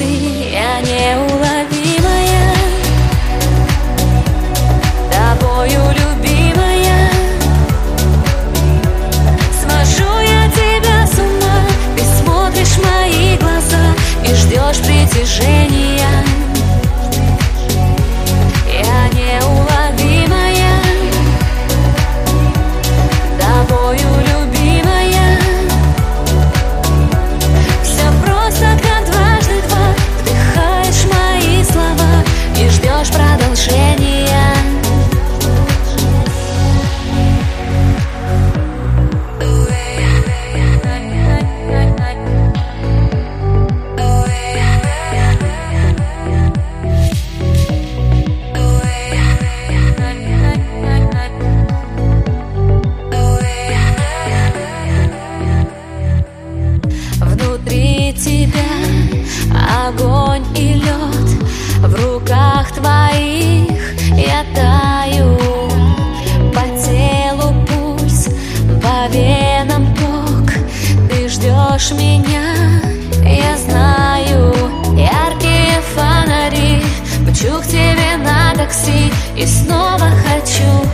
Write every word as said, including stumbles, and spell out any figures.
ты, я неуловимая, тобою любимая. Свожу я тебя с ума, ты смотришь в мои глаза и ждешь притяжения. Я неуловимая, тобою любимая. Все просто как дважды два, вдыхаешь мои слова и ждешь продолжения. Внутри тебя огонь и лед, в руках твоих я таю. По телу пульс, по венам ток, ты ждешь меня, я знаю. Яркие фонари, мчу к тебе на такси и снова хочу